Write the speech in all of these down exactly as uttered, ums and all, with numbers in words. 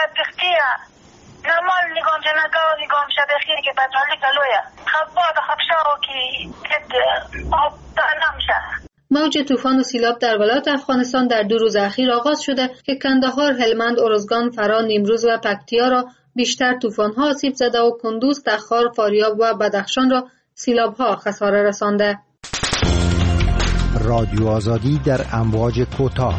بدبختیه نمال نگام جنگا و نگام شبخیر که بدرالی کلویه خباد خبشاو که کد آب نمشه. موج طوفان و سیلاب در ولایت افغانستان در دو روز اخیر آغاز شده که کندهار، هلمند، ارزگان، فرا، نیمروز و پکتیا را بیشتر طوفان‌ها آسیب زده و کندوز، تخار، فاریاب و بدخشان را سیلاب‌ها خساره رسانده. رادیو آزادی در امواج کوتاه.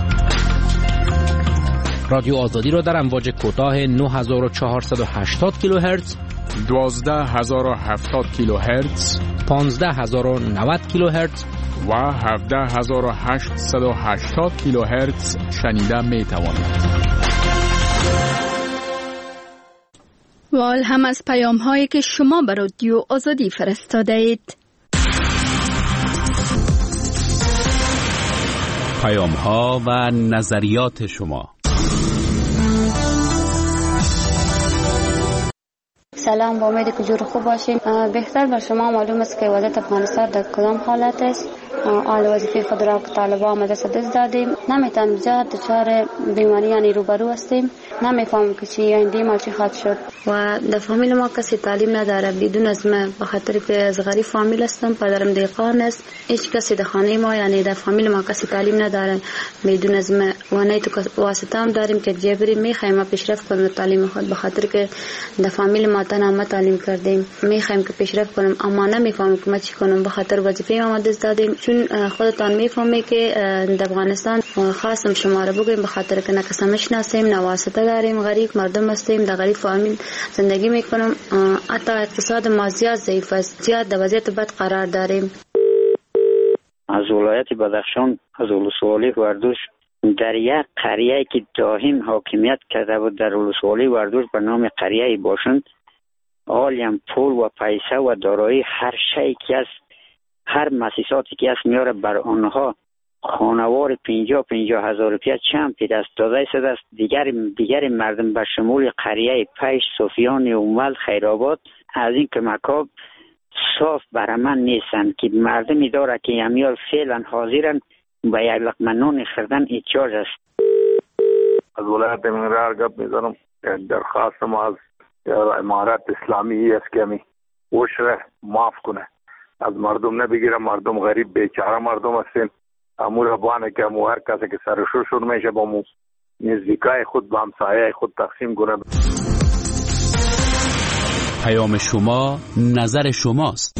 رادیو آزادی را در امواج کوتاه نه هزار و چهارصد و هشتاد کیلوهرتز، دوازده هزار و هفتاد کیلوهرتز، پانزده هزار و نود کیلوهرتز و هفده هزار و هشتصد و هشتاد کیلوهرتز شنیده می توانید. و حال هم از پیام هایی که شما به رادیو آزادی فرستاده اید. پیام ها و نظریات شما. سلام، با امید که جور خوب باشین. بهتر بر شما معلوم است که وضعیت افغانستان در کدام حالت است. آل وظیفه خود را که طالبان مدرسه دست دادیم، نمیتونیم جهت دچار بیماریانی روبرو هستیم، نمیفهمیم که چی آینده ما چی خواهد شد و در فامیل ما کسی تعلیم نداره بدون از ما، به خاطر که از غریب فامیل هستم، پدرم دیقان است، هیچ کسی در خانه ما یعنی در فامیل ما کسی تعلیم نداره بدون از ما و نه تو واسطه هم داریم که جبری میخوایم ما پیشرفت کنیم تعلیم خود، به خاطر که در فامیل ما تنها ما تعلیم کردیم، میخوایم که پیشرفت کنیم اما نمیفهمیم که ما چی کنیم، به خاطر وظیفه ما دست دادیم. چون خودتان میفهمی که در افغانستان خاصم شما را بگویم، به خاطر که نه کس میشناسیم، نه واسطه داریم، غریب مردم هستیم، در غریب فامیل زندگی میکنم، حتی اقتصاد ما زیاد ضعیف است، زیاد در وضعیت بد قرار داریم. از ولایت بدخشان، از ولسوالی وردوش، در یک قریه که دائم حاکمیت کرده بود در ولسوالی وردوش به نام قریه باشند، عالم پول و پیسه و دارایی هر شی که است، هر مؤسساتی که است میاره بر آنها خانوار پنجاه پنجاه هزار روپیه چند پی دست داده شده است. دیگر دیگر مردم به شمول قریه پیش، صوفیان، اومل، خیرآباد از این کمک‌ها صاف برای من نیستن که مردمی داره که امیال فعلا حاضرن به یک لقمه نان خوردن احتیاج است. از ولایت منرار گپ میزنم. درخواست ما از امارت اسلامی است که می وشره معاف کنه، از مردم نبگیره، مردم غریب بیچاره مردم هستیم، امور بانه که امو هر کسی که سرشور شور میشه با مو نزدیکای خود با همسایه خود تقسیم کنه. پیام شما نظر شماست.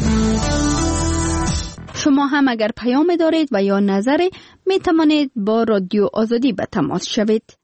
شما هم اگر پیام دارید و یا نظری می توانید با رادیو آزادی به تماس شوید.